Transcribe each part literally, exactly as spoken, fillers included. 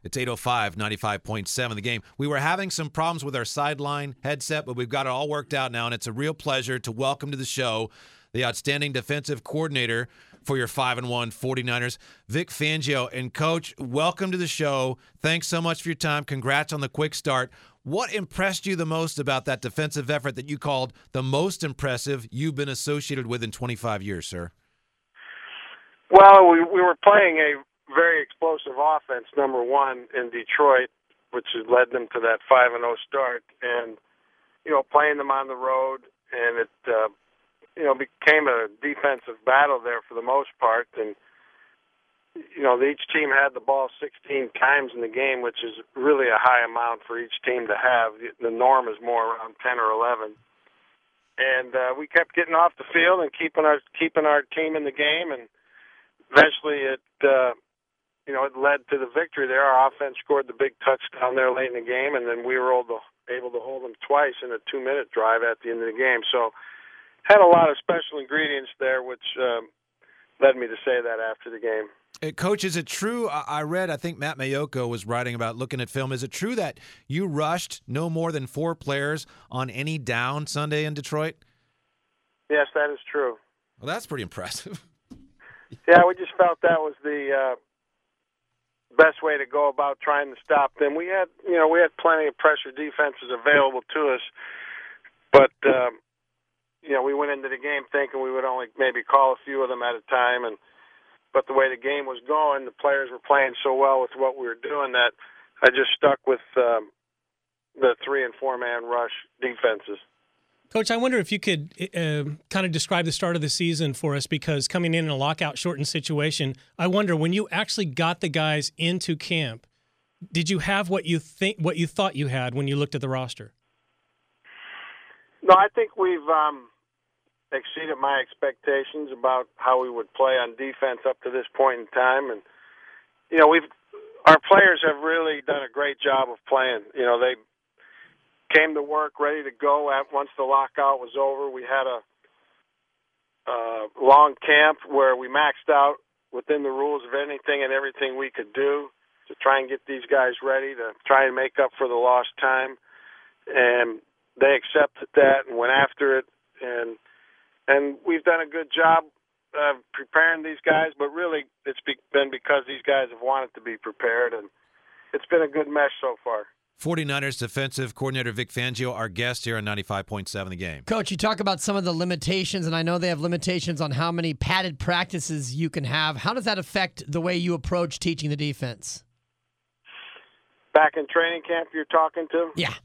It's eight oh five, ninety-five point seven The Game. We were having some problems with our sideline headset, but we've got it all worked out now, and it's a real pleasure to welcome to the show the outstanding defensive coordinator for your five and one 49ers, Vic Fangio. And, Coach, welcome to the show. Thanks so much for your time. Congrats on the quick start. What impressed you the most about that defensive effort that you called the most impressive you've been associated with in twenty-five years, sir? Well, we, we were playing a very explosive offense, number one, in Detroit, which has led them to that five and oh start. And, you know, playing them on the road, and it, uh, you know, became a defensive battle there for the most part. And, you know, each team had the ball sixteen times in the game, which is really a high amount for each team to have. The norm is more around ten or eleven. And uh, we kept getting off the field and keeping our keeping our team in the game, and eventually it, uh, you know, it led to the victory there. Our offense scored the big touchdown there late in the game, and then we were able to, able to hold them twice in a two-minute drive at the end of the game. So had a lot of special ingredients there, which um, led me to say that after the game. Hey, Coach, is it true? I read, I think Matt Mayoko was writing about looking at film. Is it true that you rushed no more than four players on any down Sunday in Detroit? Yes, that is true. Well, that's pretty impressive. Yeah, we just felt that was the uh, best way to go about trying to stop them. We had, you know, we had plenty of pressure defenses available to us, but um, you know, we went into the game thinking we would only maybe call a few of them at a time, and but the way the game was going, the players were playing so well with what we were doing that I just stuck with um, the three and four man rush defenses. Coach, I wonder if you could uh, kind of describe the start of the season for us, because coming in in a lockout-shortened situation, I wonder, when you actually got the guys into camp, did you have what you think, what you thought you had when you looked at the roster? No, I think we've um, exceeded my expectations about how we would play on defense up to this point in time, and you know, we've our players have really done a great job of playing. You know, they came to work ready to go at once the lockout was over. We had a uh, long camp where we maxed out within the rules of anything and everything we could do to try and get these guys ready to try and make up for the lost time. And they accepted that and went after it. And and we've done a good job of preparing these guys, but really it's been because these guys have wanted to be prepared, and it's been a good mesh so far. 49ers defensive coordinator Vic Fangio, our guest here on ninety-five point seven The Game. Coach, you talk about some of the limitations, and I know they have limitations on how many padded practices you can have. How does that affect the way you approach teaching the defense? Back in training camp you're talking to? Yeah.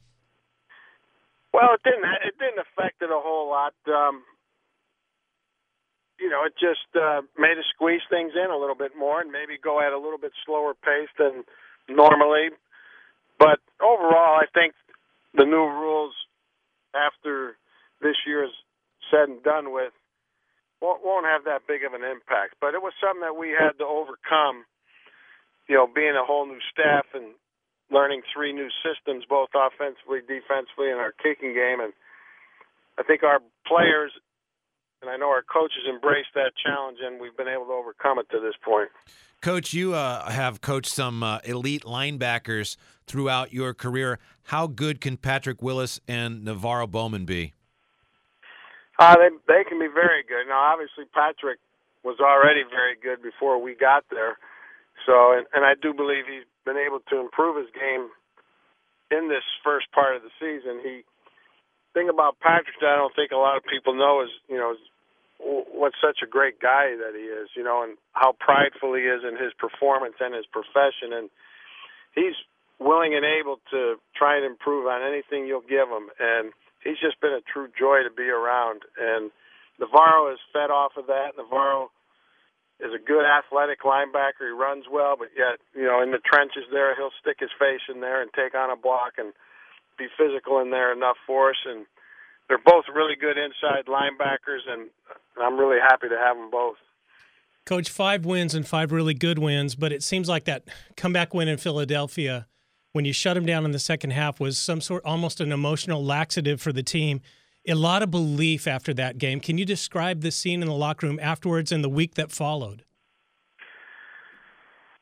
Well, it didn't it didn't affect it a whole lot. Um, you know, it just uh, made us squeeze things in a little bit more and maybe go at a little bit slower pace than normally. But overall, I think the new rules, after this year is said and done with, won't, won't have that big of an impact. But it was something that we had to overcome, you know, being a whole new staff and learning three new systems, both offensively, defensively, and our kicking game. And I think our players, and I know our coaches, embraced that challenge, and we've been able to overcome it to this point. Coach, you uh, have coached some uh, elite linebackers throughout your career. How good can Patrick Willis and Navarro Bowman be? Uh, they they can be very good. Now, obviously, Patrick was already very good before we got there. So, and, and I do believe he's been able to improve his game in this first part of the season. He thing about Patrick that I don't think a lot of people know is, you know, what such a great guy that he is, you know, and how prideful he is in his performance and his profession. And he's willing and able to try and improve on anything you'll give him. And he's just been a true joy to be around. And Navarro has fed off of that. Navarro is a good athletic linebacker. He runs well, but yet, you know, in the trenches there, he'll stick his face in there and take on a block and be physical in there enough for us. And they're both really good inside linebackers, and I'm really happy to have them both. Coach, five wins and five really good wins, but it seems like that comeback win in Philadelphia, when you shut them down in the second half, was some sort, almost an emotional laxative for the team. A lot of belief after that game. Can you describe the scene in the locker room afterwards and the week that followed?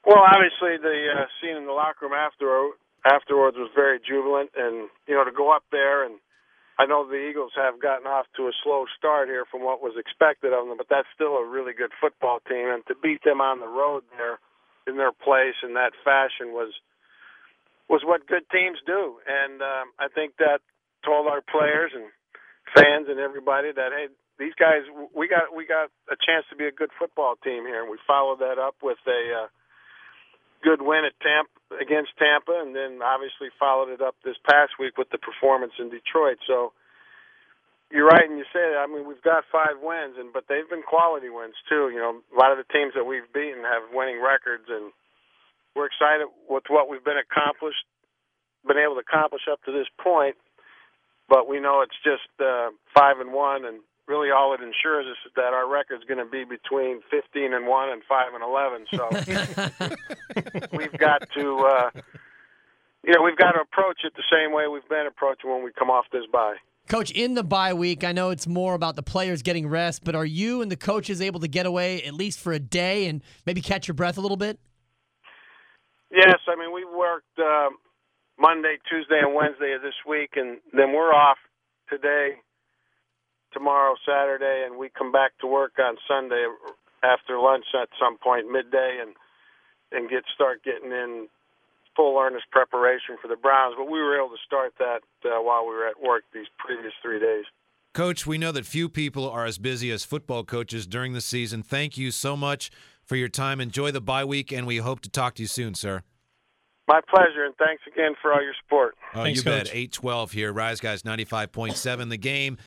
Well, obviously the uh, scene in the locker room after afterwards was very jubilant, and you know to go up there and. I know the Eagles have gotten off to a slow start here from what was expected of them, but that's still a really good football team. And to beat them on the road there in their place in that fashion was was what good teams do. And um, I think that told our players and fans and everybody that, hey, these guys, we got we got a chance to be a good football team here. And we followed that up with a uh, good win at Tampa against Tampa, and then obviously followed it up this past week with the performance in Detroit. So you're right, and you say that. I mean, we've got five wins, and but they've been quality wins too. You know, a lot of the teams that we've beaten have winning records, and we're excited with what we've been accomplished, been able to accomplish up to this point. But we know it's just uh, five and one, and really all it ensures us is that our record's going to be between fifteen and one and five and eleven. So we've got to, uh, you know, we've got to approach it the same way we've been approaching when we come off this bye. Coach, in the bye week, I know it's more about the players getting rest, but are you and the coaches able to get away at least for a day and maybe catch your breath a little bit? Yes, I mean, we worked uh, Monday, Tuesday, and Wednesday of this week, and then we're off today, tomorrow, Saturday, and we come back to work on Sunday after lunch at some point, midday, and and get start getting in full earnest preparation for the Browns. But we were able to start that uh, while we were at work these previous three days. Coach, we know that few people are as busy as football coaches during the season. Thank you so much for your time. Enjoy the bye week, and we hope to talk to you soon, sir. My pleasure, and thanks again for all your support. Oh, Thanks, you bet. Coach. eight twelve here. Rise Guys ninety-five point seven The Game.